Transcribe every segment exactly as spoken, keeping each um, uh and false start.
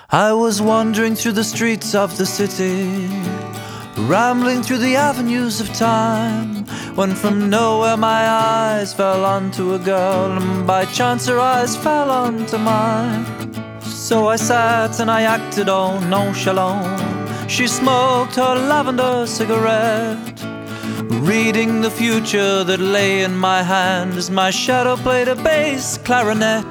I was wandering through the streets of the city, rambling through the avenues of time, when from nowhere my eyes fell onto a girl, and by chance her eyes fell onto mine. So I sat and I acted all nonchalant. She smoked her lavender cigarette, reading the future that lay in my hand as my shadow played a bass clarinet.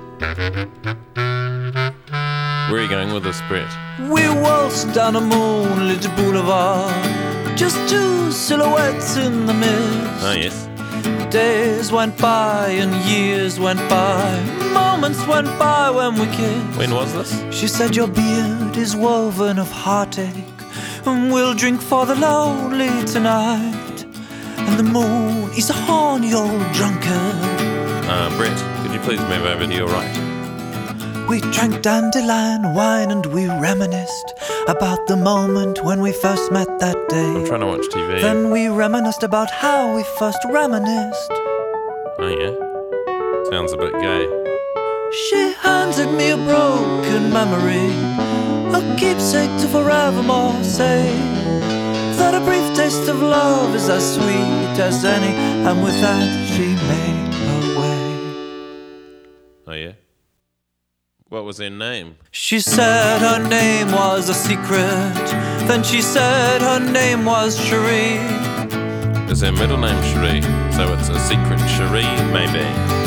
Where are you going with this, Brett? We waltzed down a moonlit boulevard, just two silhouettes in the mist. Oh, yes. Days went by and years went by, moments went by when we kissed. When was this? She said, your beard is woven of heartache, and we'll drink for the lonely tonight, and the moon is a horny old drunkard. Uh, Brett, could you please move over to your right? We drank dandelion wine and we reminisced about the moment when we first met that day. I'm trying to watch T V. Then we reminisced about how we first reminisced. Oh, yeah? Sounds a bit gay. She handed me a broken memory, a keepsake to forevermore say that a brief taste of love is as sweet as any, and with that she made her way. Oh, yeah? What was her name? She said her name was a secret. Then she said her name was Cherie. Is her middle name Cherie? So it's a secret Cherie, maybe?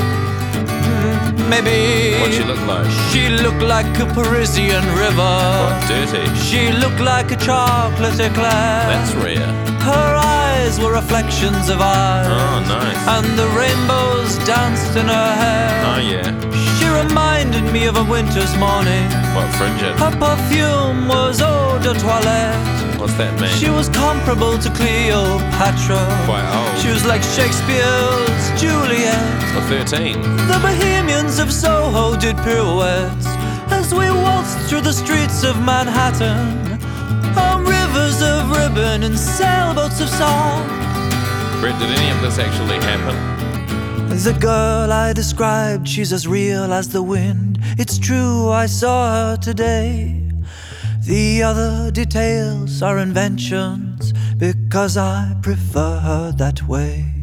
Mm, maybe. What'd she look like? She looked like a Parisian river. What, dirty? She looked like a chocolate eclair. That's rare. Her eyes were reflections of eyes. Oh, nice. And the rainbows danced in her hair. Oh, yeah. She reminded me of a winter's morning. What, frigid? Her perfume was eau de toilette. What's that mean? She was comparable to Cleopatra. Quite old. She was like Shakespeare's Juliet. Or thirteen. The Bohemians of Soho did pirouettes as we waltzed through the streets of Manhattan, on rivers of ribbon and sailboats of song. Brett, did any of this actually happen? The girl I described, she's as real as the wind. It's true, I saw her today. The other details are inventions, because I prefer her that way.